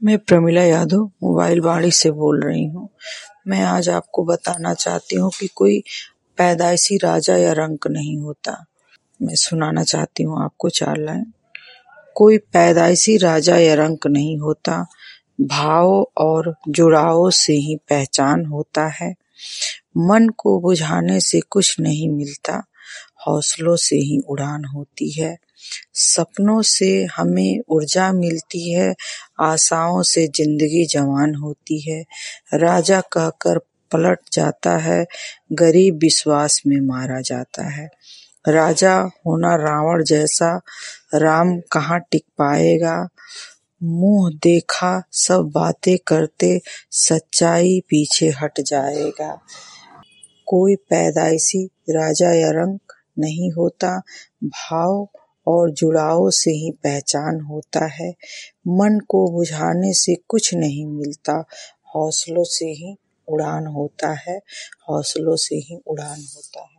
मैं प्रमिला यादव मोबाइल वाणी से बोल रही हूँ। मैं आज आपको बताना चाहती हूँ कि कोई पैदाइशी राजा या रंक नहीं होता। मैं सुनाना चाहती हूँ आपको 4 लाइन। कोई पैदाइशी राजा या रंक नहीं होता, भाव और जुड़ाव से ही पहचान होता है। मन को बुझाने से कुछ नहीं मिलता, हौसलों से ही उड़ान होती है। सपनों से हमें ऊर्जा मिलती है, आशाओं से जिंदगी जवान होती है। राजा कहकर पलट जाता है, गरीब विश्वास में मारा जाता है। राजा होना रावण जैसा, राम कहाँ टिक पाएगा। मुंह देखा सब बातें करते, सच्चाई पीछे हट जाएगा। कोई पैदाइशी राजा या रंक नहीं होता, भाव और जुड़ाव से ही पहचान होता है। मन को बुझाने से कुछ नहीं मिलता, हौसलों से ही उड़ान होता है, हौसलों से ही उड़ान होता है।